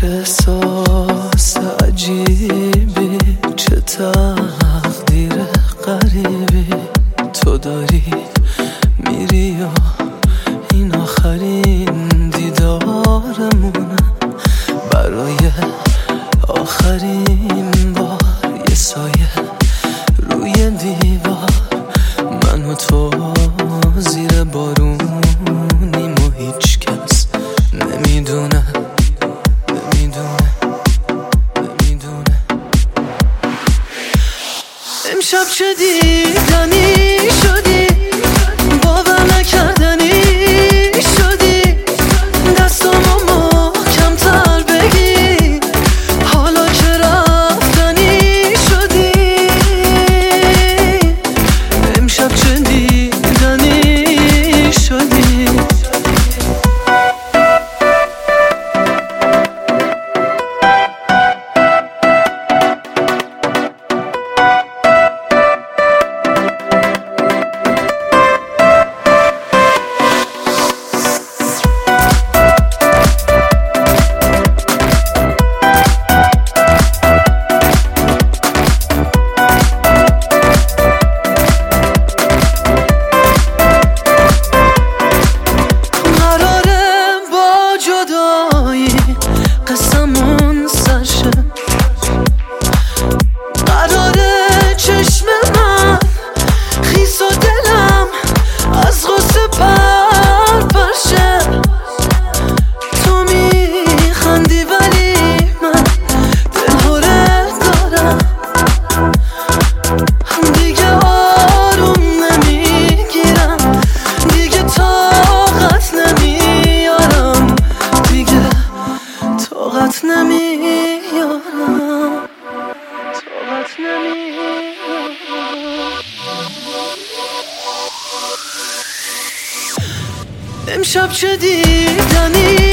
چه احساس عجیبی، چه تقدیر غریبی تو داری. میری و این آخرین دیدارمونه، برای آخرین بار یه سایه روی دیوار. من و تو زیر بارونیم و هیچ کس نمیدونه. امشب چه دیدنی شدی، باور نکردنی شدی. دستامو محکم‌تر بگی، حالا که رفتنی شدی. امشب چه دیدنی شدی. قسمون سرشه، قراره چشم من خیس و دلم از غصه پرشه. تو میخندی ولی من دلهوره دارم، دیگه آروم نمیگیرم، دیگه طاقت نمیارم، دیگه طاقت نمیارم. امشب چه دیدنی